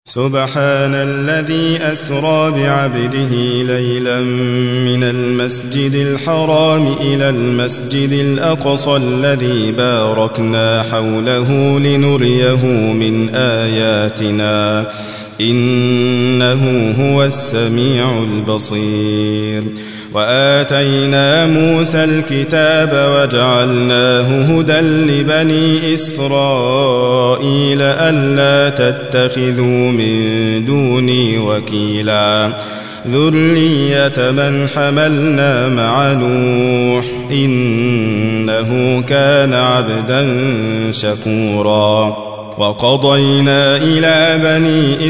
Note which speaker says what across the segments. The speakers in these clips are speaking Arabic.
Speaker 1: سبحان الذي أسرى بعبده ليلا من المسجد الحرام إلى المسجد الأقصى الذي باركنا حوله لنريه من آياتنا إنه هو السميع البصير. وآتينا موسى الكتاب وجعلناه هدى لبني إسرائيل ألا تتخذوا من دوني وكيلا ذرية من حملنا مع نوح إنه كان عبدا شكورا. وقضينا إلى بني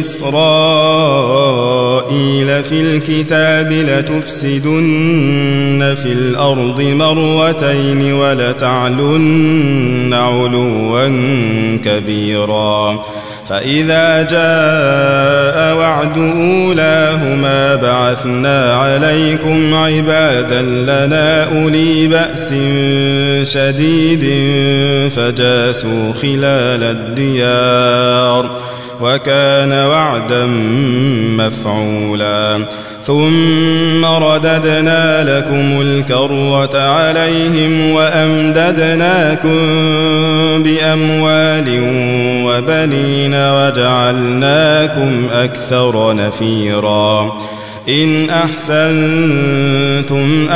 Speaker 1: إسرائيل في الكتاب لتفسدن في الأرض مرتين ولتعلن علوا كبيرا. فإذا جاء وعد أولاهما بعثنا عليكم عبادا لنا أولي بأس شديد فجاسوا خلال الديار وكان وعدا مفعولا. ثم رددنا لكم الكرة عليهم وأمددناكم بأموال وبنين وجعلناكم أكثر نفيرا. إن أحسنتم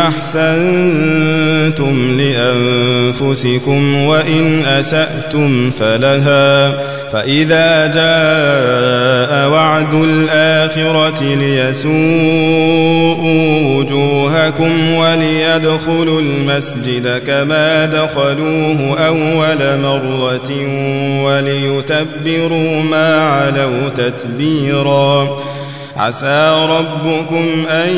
Speaker 1: أحسنتم لأنفسكم وإن أسأتم فلها. فإذا جاء وعد الآخرة ليسوءوا وجوهكم وليدخلوا المسجد كما دخلوه أول مرة وليتبروا ما علوا تتبيرا. عسى ربكم أن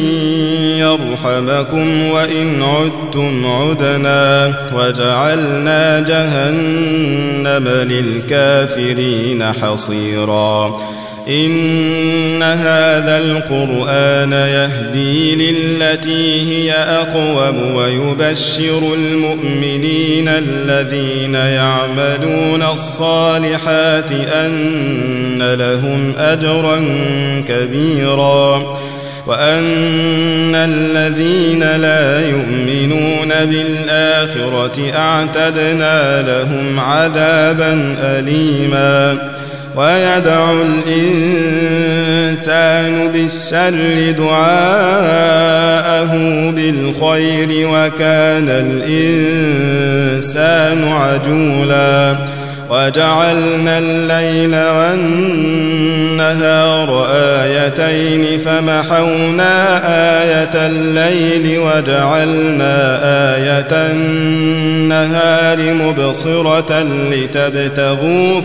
Speaker 1: يرحمكم وإن عدتم عدنا وجعلنا جهنم للكافرين حصيرا. إن هذا القرآن يهدي للتي هي أقوم ويبشر المؤمنين الذين يعملون الصالحات أن لهم أجرا كبيرا وأن الذين لا يؤمنون بالآخرة أعتدنا لهم عذابا أليما. ويدعو الإنسان بالشر دعاءه بالخير وكان الإنسان عجولا. وجعلنا الليل والنهار آيتين فمحونا آية الليل وجعلنا آية النهار مبصرة لتبتغوا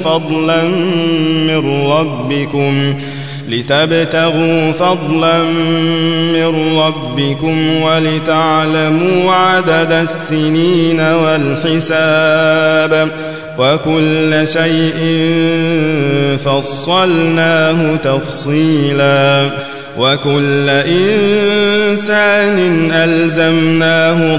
Speaker 1: فضلا من ربكم ولتعلموا عدد السنين والحساب وكل شيء فصلناه تفصيلا. وكل إنسان ألزمناه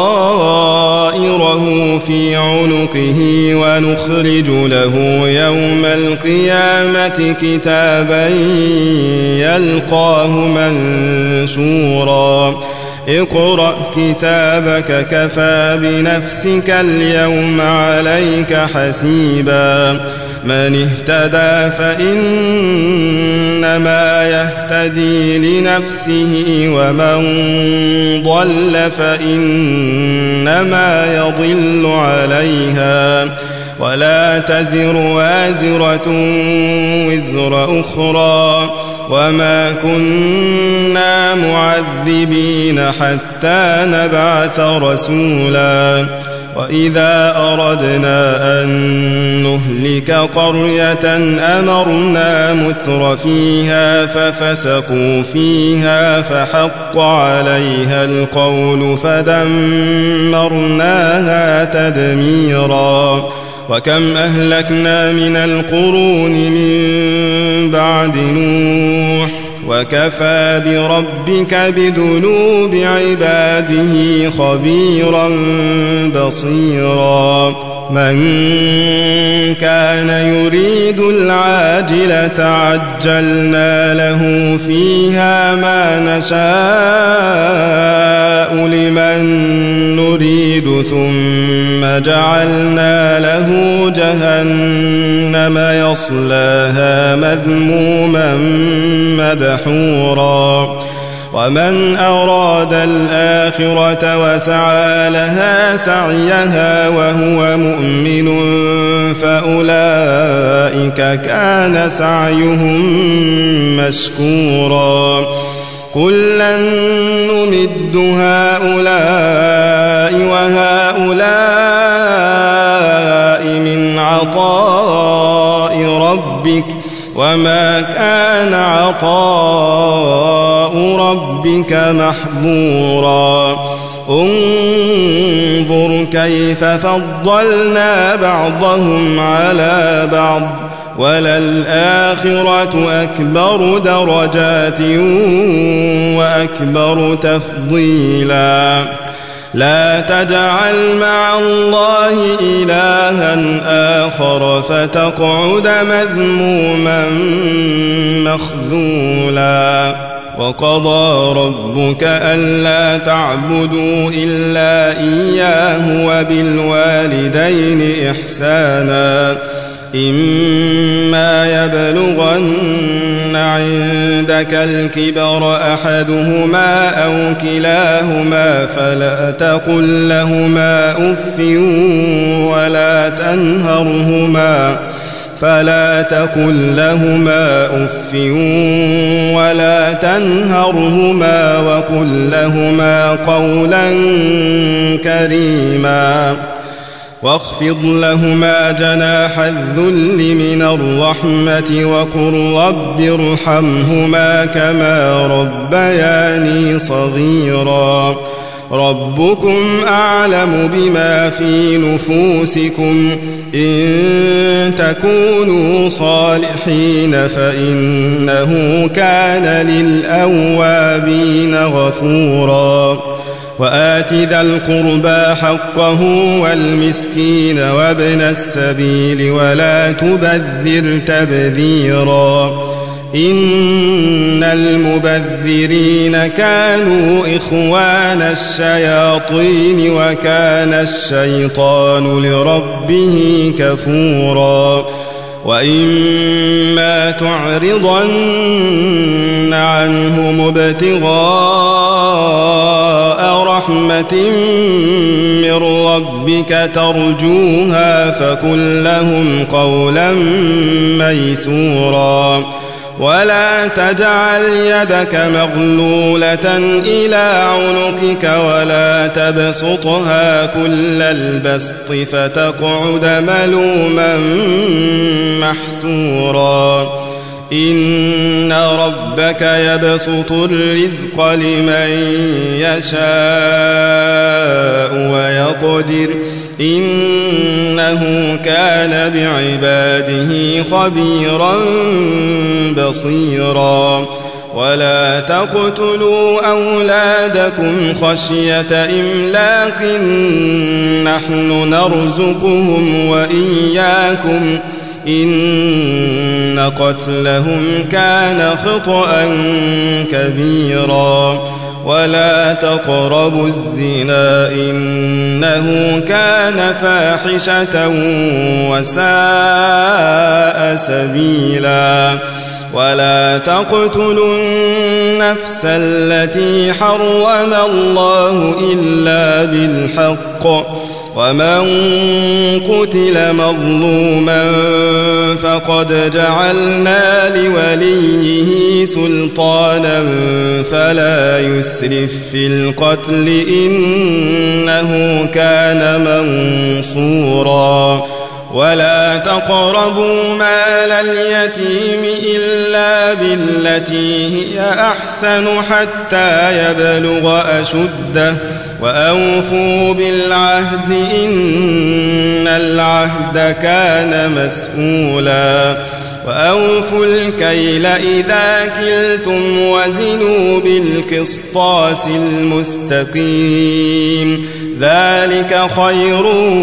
Speaker 1: طائره في عنقه ونخرج له يوم القيامة كتابا يلقاه منشورا. اقرأ كتابك كفى بنفسك اليوم عليك حسيبا. من اهتدى فإنما يهتدي لنفسه ومن ضل فإنما يضل عليها ولا تزر وازرة وزر أخرى وما كنا معذبين حتى نبعث رسولا. وإذا أردنا أن نهلك قرية أمرنا متر فيها ففسقوا فيها فحق عليها القول فدمرناها تدميرا. وكم أهلكنا من القرون من بعد نوح وكفى بربك بذنوب عباده خبيرا بصيرا من كان يريد العاجلة عجلنا له فيها ما نشاء لمن نريد ثم جعلنا له جهنم يصلاها مذموما مدحورا ومن أراد الآخرة وسعى لها سعيها وهو مؤمن فأولئك كان سعيهم مشكورا كلا نمد هؤلاء وهؤلاء من عطاء ربك وما كان عطاء ربك محظورا انظر كيف فضلنا بعضهم على بعض وللآخرة أكبر درجات وأكبر تفضيلا لا تجعل مع الله إلها آخر فتقعد مذموما مخذولا وقضى ربك ألا تعبدوا إلا إياه وبالوالدين إحسانا إما يبلغن عندك الكبر أحدهما أو كلاهما فلا تقل لهما أف ولا تنهرهما وقل لهما قولا كريما واخفض لهما جناح الذل من الرحمة وقل رب ارحمهما كما ربياني صغيرا ربكم أعلم بما في نفوسكم إن تكونوا صالحين فإنه كان للأوابين غفورا وآت ذا القربى حقه والمسكين وابن السبيل ولا تبذر تبذيرا إن المبذرين كانوا إخوان الشياطين وكان الشيطان لربه كفورا وإما تعرضن عنهم ابتغاء رحمة من ربك ترجوها فقل لهم قولا ميسورا ولا تجعل يدك مغلولة إلى عنقك ولا تبسطها كل البسط فتقعد ملوما محسورا إن ربك يبسط الرزق لمن يشاء ويقدر إنه كان بعباده خبيرا بصيرا ولا تقتلوا أولادكم خشية إملاق نحن نرزقهم وإياكم إن قتلهم كان خطأ كبيرا ولا تقربوا الزنا إنه كان فاحشة وساء سبيلا ولا تقتلوا النفس التي حرم الله إلا بالحق ومن قتل مظلوما فقد جعلنا لوليه سلطانا فلا يسرف في القتل إنه كان منصورا ولا تقربوا مال اليتيم إلا بالتي هي أحسن حتى يبلغ أشده وأوفوا بالعهد إن العهد كان مسؤولا وأوفوا الكيل إذا كلتم وزنوا بالقسطاس المستقيم ذلك خير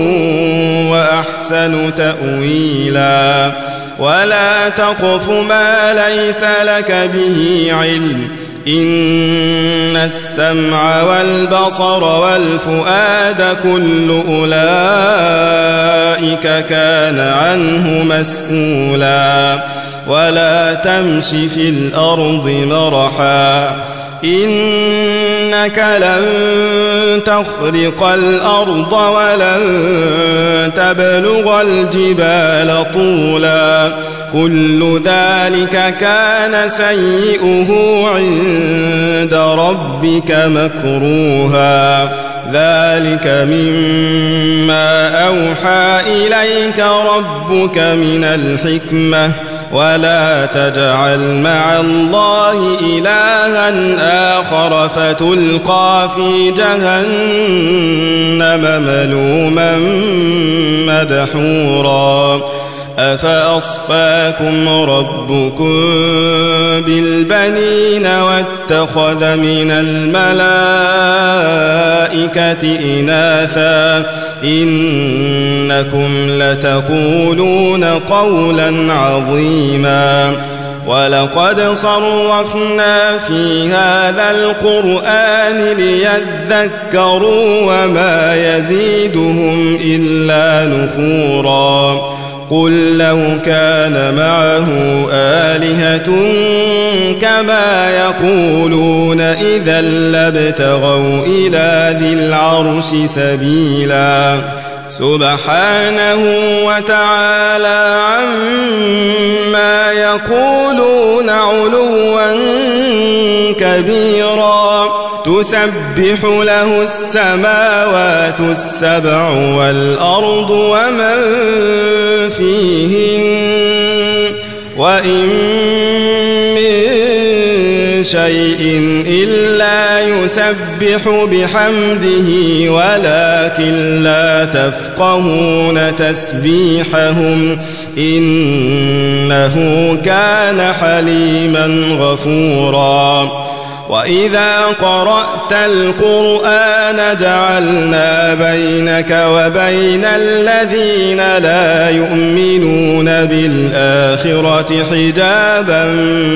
Speaker 1: وأحسن تأويلا ولا تقف ما ليس لك به علم إن السمع والبصر والفؤاد كل أولئك كان عنه مسؤولا ولا تمش في الأرض مرحا إنك لن تخرق الأرض ولن تبلغ الجبال طولا كل ذلك كان سيئه عند ربك مكروها ذلك مما أوحى إليك ربك من الحكمة ولا تجعل مع الله إلها آخر فتلقى في جهنم ملوما مدحورا أفأصفاكم ربكم بالبنين واتخذ من الملائكة إناثا إنكم لتقولون قولا عظيما ولقد صرفنا في هذا القرآن ليذكروا وما يزيدهم إلا نفورا قل لو كان معه آلهة كما يقولون إذا لابتغوا إلى ذي العرش سبيلا سبحانه وتعالى عما يقولون علوا كبيرا تسبح له السماوات السبع والأرض ومن فيهن وإن من شيء إلا يسبح بحمده ولكن لا تفقهون تسبيحهم إنه كان حليما غفورا وإذا قرأت القرآن جعلنا بينك وبين الذين لا يؤمنون بالآخرة حجابا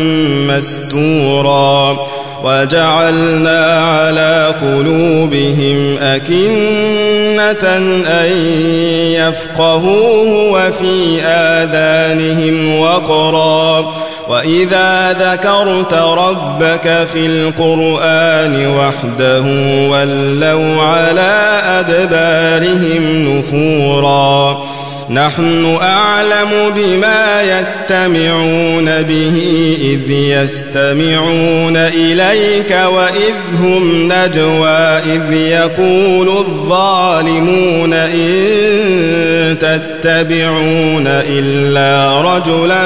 Speaker 1: مستورا وجعلنا على قلوبهم أكنة أن يفقهوه وفي آذانهم وقرا وإذا ذكرت ربك في القرآن وحده ولوا على أدبارهم نفورا نحن أعلم بما يستمعون به إذ يستمعون إليك وإذ هم نجوى إذ يقول الظالمون إن تتبعون إلا رجلا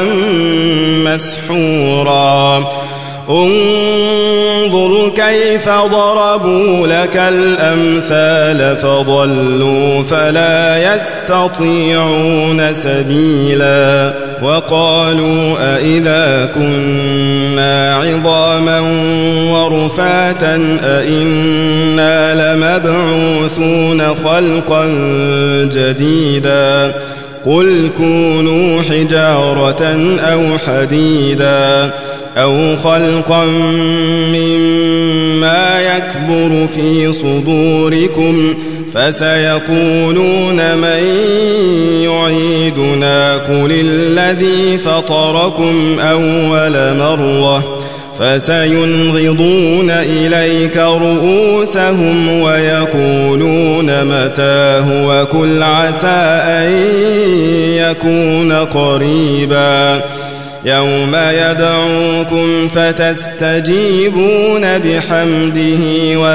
Speaker 1: مسحورا انظر كيف ضربوا لك الأمثال فضلوا فلا يستطيعون سبيلا وقالوا أإذا كنا عظاما ورفاتا أإنا لمبعوثون خلقا جديدا قل كونوا حجارة أو حديدا أو خلقا مما يكبر في صدوركم فسيقولون من يعيدنا قل الذي فطركم أول مرة فسينغضون إليك رؤوسهم ويقولون متى هو قل عسى أن يكون قريبا يوم يدعوكم فتستجيبون بحمده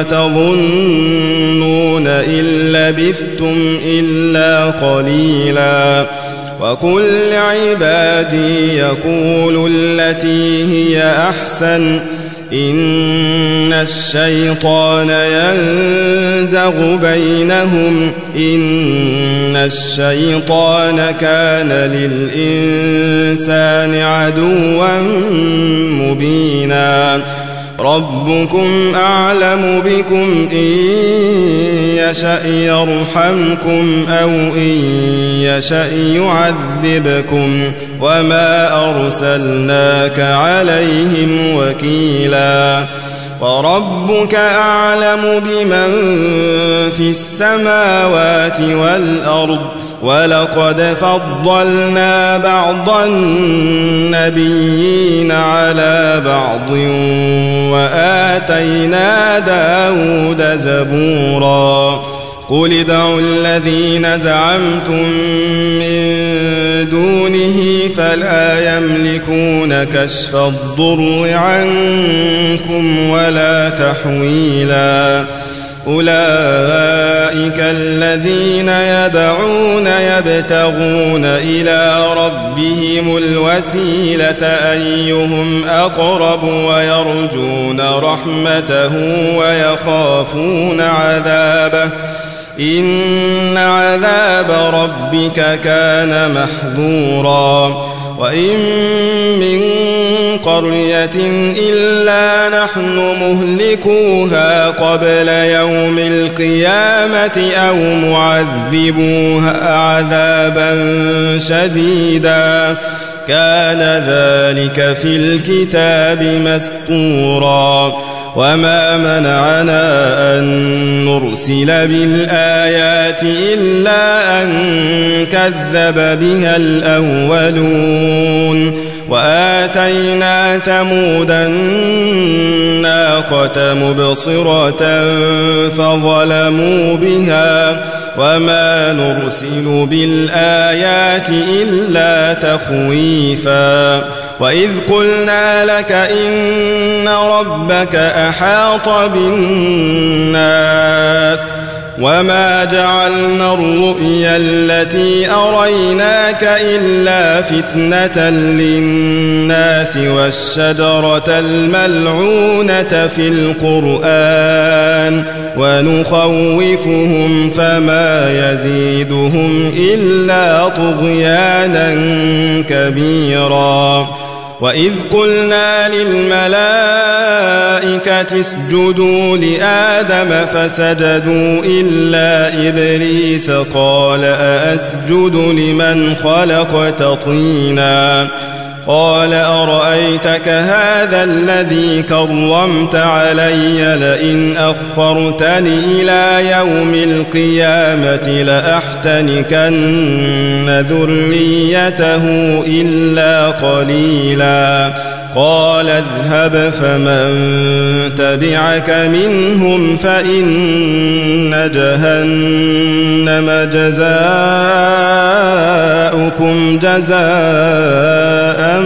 Speaker 1: وتظنون إن لبثتم إلا قليلا وقل لعبادي يقولوا التي هي أحسن إن الشيطان ينزغ بينهم إن الشيطان كان للإنسان عدوا مبينا ربكم أعلم بكم إن يشأ يرحمكم أو إن يشأ يعذبكم وما أرسلناك عليهم وكيلا وربك أعلم بمن في السماوات والأرض ولقد فضلنا بعض النبيين على بعض وآتينا داود زبورا قل ادعوا الذين زعمتم من دونه فلا يملكون كشف الضر عنكم ولا تحويلا أولئك الذين يدعون يبتغون إلى ربهم الوسيلة أيهم أقرب ويرجون رحمته ويخافون عذابه إن عذاب ربك كان محذورا وإن من قرية إلا نحن مهلكوها قبل يوم القيامة أو معذبوها عذابا شديدا كان ذلك في الكتاب مسطورا وما منعنا أن نرسل بالآيات إلا أن كذب بها الأولون وآتينا ثمود الناقة مبصرة فظلموا بها وما نرسل بالآيات إلا تخويفا وإذ قلنا لك إن ربك أحاط بالناس وما جعلنا الرؤيا التي أريناك إلا فتنة للناس والشجرة الملعونة في القرآن ونخوفهم فما يزيدهم إلا طغيانا كبيرا وإذ قلنا للملائكة اسجدوا لآدم فسجدوا إلا إبليس قال أأسجد لمن خلقت طينا قال أرأيتك هذا الذي كرمت علي لئن أخرتني إلى يوم القيامة لأحتنكن ذريته إلا قليلا قال اذهب فمن تبعك منهم فإن جهنم جزاؤكم جزاء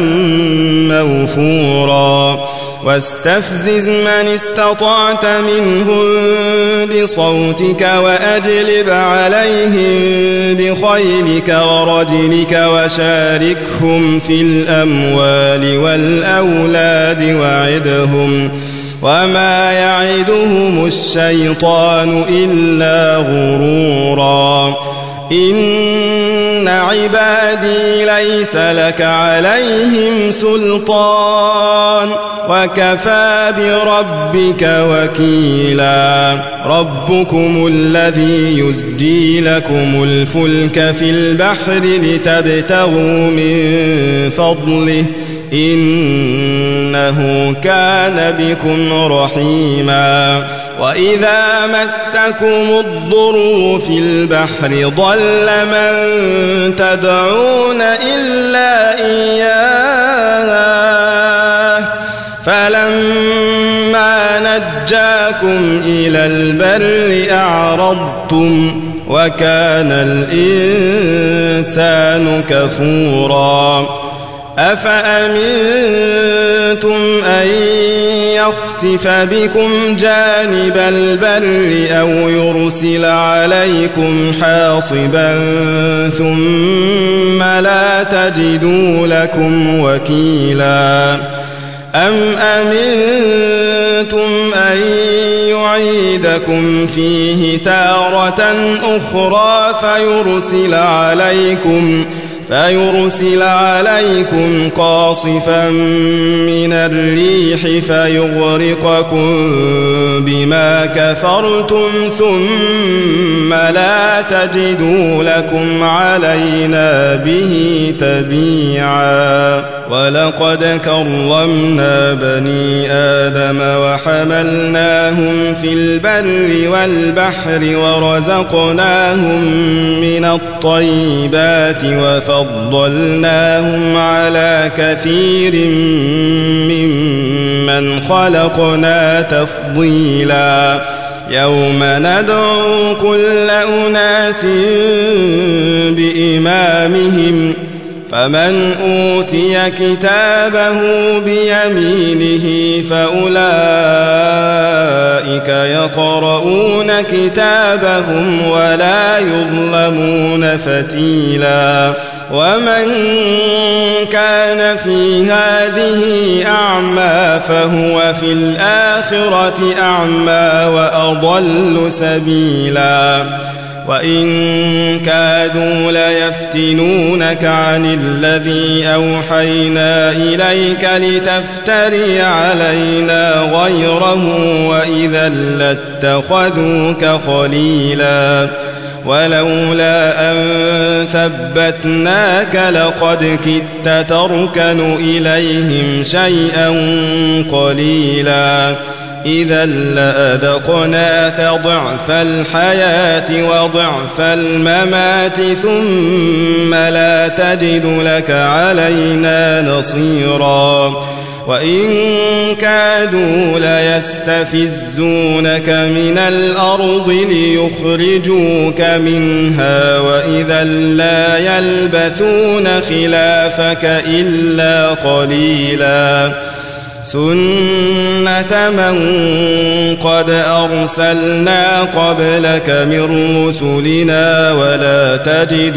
Speaker 1: موفورا واستفزز من استطعت منهم بصوتك وأجلب عليهم بخيلك ورجلك وشاركهم في الأموال والأولاد وعدهم وما يعدهم الشيطان إلا غرورا إن عبادي ليس لك عليهم سلطان وكفى بربك وكيلا ربكم الذي يزجي لكم الفلك في البحر لتبتغوا من فضله إنه كان بكم رحيما وإذا مسكم الضر في البحر ضل من تدعون إلا إياه فلما نجاكم إلى البر أعرضتم وكان الإنسان كفورا أفأمنتم أن يخسف بكم جانب البر أو يرسل عليكم حاصبا ثم لا تجدوا لكم وكيلا أم أمنتم أن يعيدكم فيه تارة أخرى فيرسل عليكم قاصفا من الريح فيغرقكم بما كفرتم ثم لا تجدوا لكم علينا به تبيعا ولقد كرمنا بني آدم وحملناهم في البر والبحر ورزقناهم من الطيبات وفضلناهم على كثير ممن خلقنا تفضيلا يوم ندعو كل أناس بإمامهم فمن أوتي كتابه بيمينه فأولئك يقرؤون كتابهم ولا يظلمون فتيلا ومن كان في هذه أعمى فهو في الآخرة أعمى وأضل سبيلا وإن كادوا ليفتنونك عن الذي أوحينا إليك لتفتري علينا غيره وإذا لاتخذوك خليلا ولولا أن ثبتناك لقد كدت تركن إليهم شيئا قليلا إذا لأذقناك ضعف الحياة وضعف الممات ثم لا تجد لك علينا نصيرا وإن كادوا ليستفزونك من الأرض ليخرجوك منها وإذا لا يلبثون خلافك إلا قليلا سنة من قد أرسلنا قبلك من رسلنا ولا تجد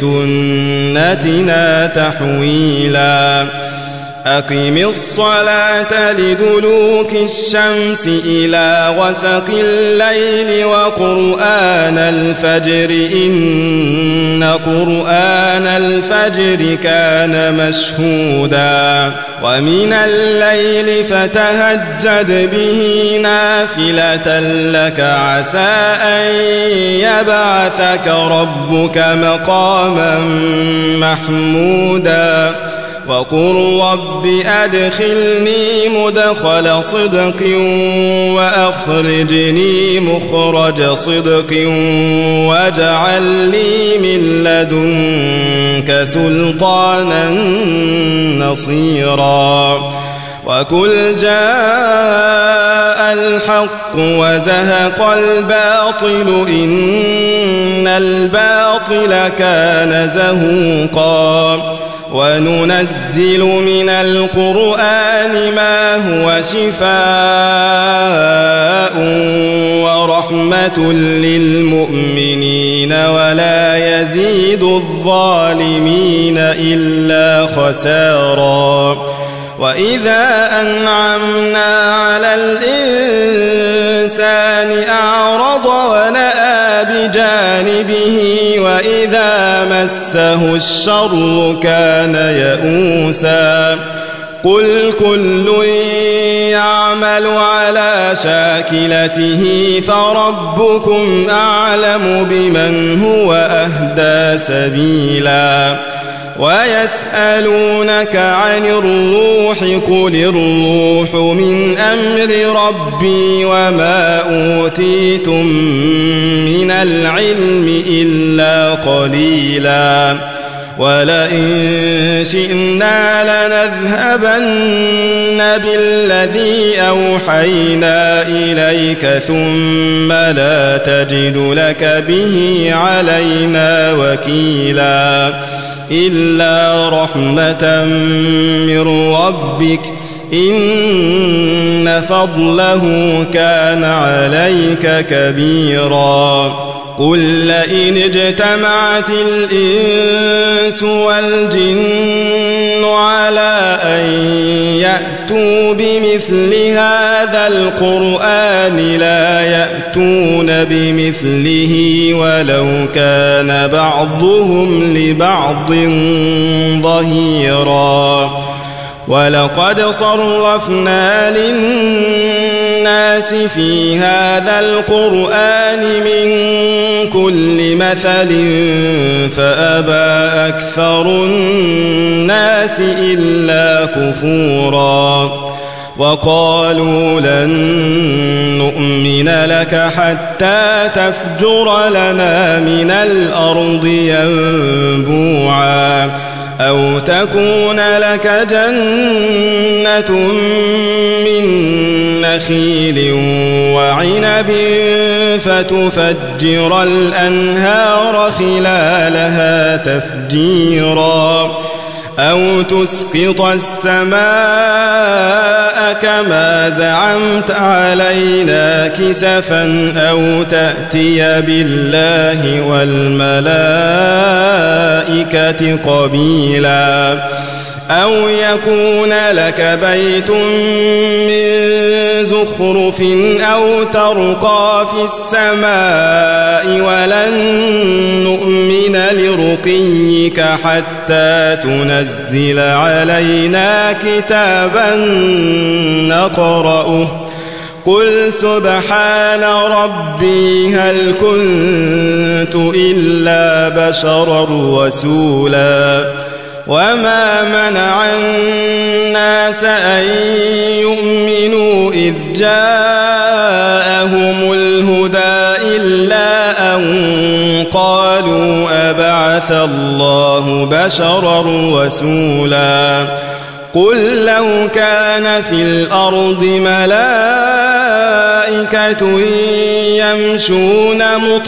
Speaker 1: لسنتنا تحويلا أقم الصلاة لدلوك الشمس إلى غسق الليل وقرآن الفجر إن قرآن الفجر كان مشهودا ومن الليل فتهجد به نافلة لك عسى أن يبعثك ربك مقاما محمودا وقل رب أدخلني مدخل صدق وأخرجني مخرج صدق واجعل لي من لدنك سلطانا نصيرا وقل جاء الحق وزهق الباطل إن الباطل كان زهوقا وننزل من القرآن ما هو شفاء ورحمة للمؤمنين ولا يزيد الظالمين إلا خسارا وإذا أنعمنا على الإنسان أعرض ونأى بجانبه وإذا مسه الشر كان يئوسا قل كل يعمل على شاكلته فربكم أعلم بمن هو أهدى سبيلا ويسألونك عن الروح قل الروح من أمر ربي وما أوتيتم من العلم إلا قليلا ولئن شئنا لنذهبن بالذي أوحينا إليك ثم لا تجد لك به علينا وكيلا إلا رحمة من ربك إن فضله كان عليك كبيرا قل لئن اجتمعت الإنس والجن على أن يأتوا بمثل هذا القرآن لا يأتون بمثله ولو كان بعضهم لبعض ظهيرا ولقد صرفنا للناس في هذا القرآن من كل مثل فأبى أكثر الناس إلا كفورا وقالوا لن نؤمن لك حتى تفجر لنا من الأرض ينبوعا أو تكون لك جنة من نخيل وعنب فتفجر الأنهار خلالها تفجيرا أو تسقط السماء كما زعمت علينا كسفا أو تأتي بالله والملائكة قبيلا أو يكون لك بيت من زخرف أو ترقى في السماء ولن نؤمن لرقيك حتى تنزل علينا كتابا نقرأه قل سبحان ربي هل كنت إلا بشرا رسولا وما منع الناس أن يؤمنوا إذ جاءهم الهدى إلا أن قالوا أبعث الله بشرا رسولا قل لو كان في الأرض ملائكة يمشون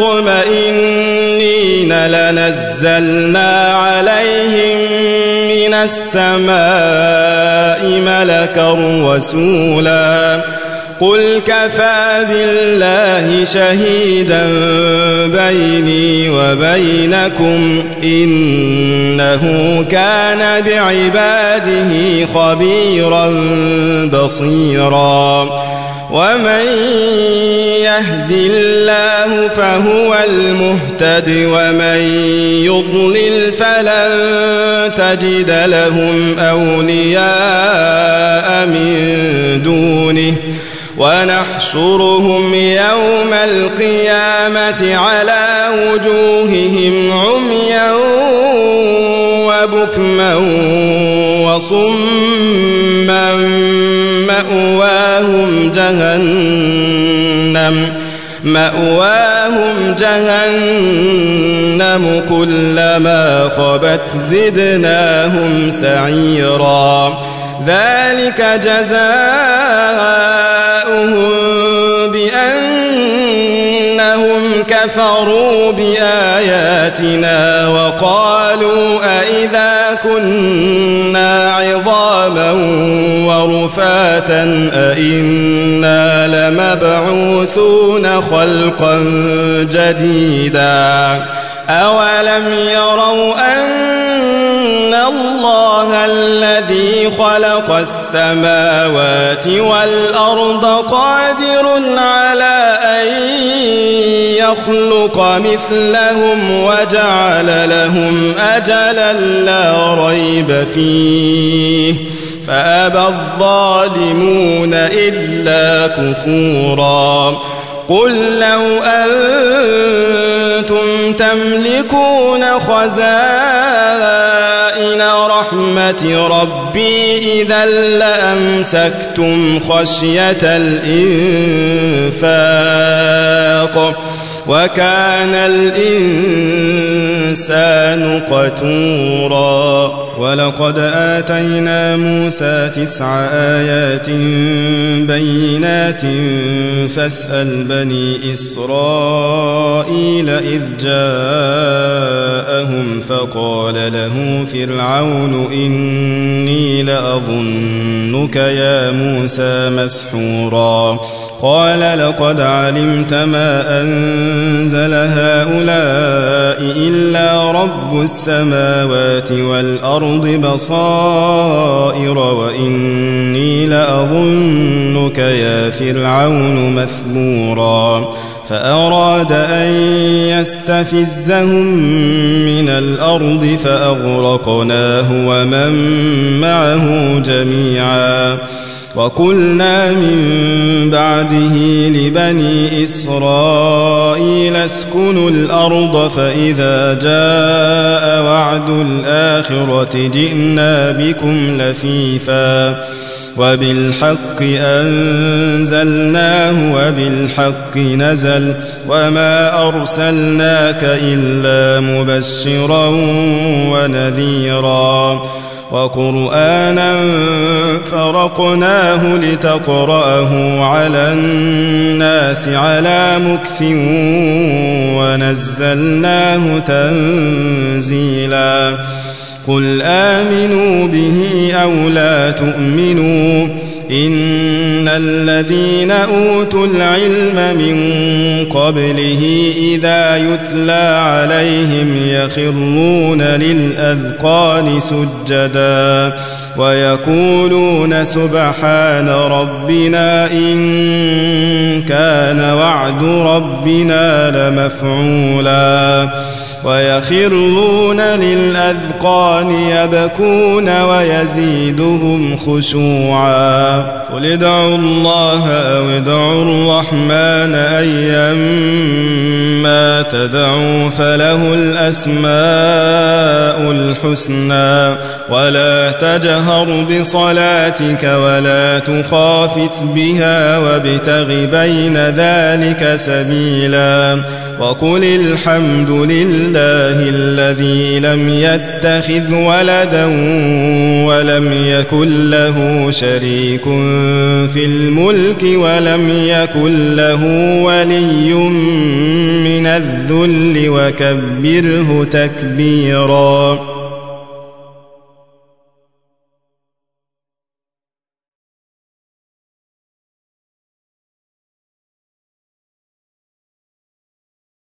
Speaker 1: مطمئنين لنزلنا عليهم من السماء ملكا رسولا قل كفى بالله شهيدا بيني وبينكم إنه كان بعباده خبيرا بصيرا ومن يهد الله فهو المهتد ومن يضلل فلن تجد لهم أولياء من دونه ونحشرهم يوم القيامة على وجوههم عميا وبكما وصما مأواهم جهنم كلما خبت زدناهم سعيرا ذلك جزاؤهم بأنهم كفروا بآياتنا وقالوا أئذا كنا عظاما ورفاتا أئنا لمبعوثون خلقا جديدا أولم يروا أن الله الذي خلق السماوات والأرض قادر على أن يخلق مثلهم وجعل لهم أجلا لا ريب فيه فأبى الظالمون إلا كفورا قل لو أنتم تملكون خزائن رحمة ربي إذا لأمسكتم خشية الإنفاق وكان الإنسان قتورا ولقد آتينا موسى 9 آيات بينات فاسأل بني إسرائيل إذ جاءهم فقال له فرعون إني لأظنك يا موسى مسحورا قال لقد علمت ما أنزل هؤلاء إلا رب السماوات والأرض بصائر وإن لأظنك يا فرعون مثبورا فأراد أن يستفزهم من الأرض فأغرقناه ومن معه جميعا وقلنا من بعده لبني إسرائيل اسكنوا الأرض فإذا جاء وعد الآخرة جئنا بكم لفيفا وبالحق أنزلناه وبالحق نزل وما أرسلناك إلا مبشرا ونذيرا وقرآنا فرقناه لتقرأه على الناس على مكث ونزلناه تنزيلا قل آمنوا به أو لا تؤمنوا إن الذين أوتوا العلم من قبله إذا يتلى عليهم يخرون للأذقان سجدا ويقولون سبحان ربنا إن كان وعد ربنا لمفعولا ويخرون للأذقان يبكون ويزيدهم خشوعا قل ادعوا الله أو ادعوا الرحمن أيما تدعوا فله الأسماء الحسنى ولا تجهر بصلاتك ولا تخافت بها وابتغ بين ذلك سبيلا وقل الحمد لله الذي لم يتخذ ولدا ولم يكن له شريك في الملك ولم يكن له ولي من الذل وكبره تكبيرا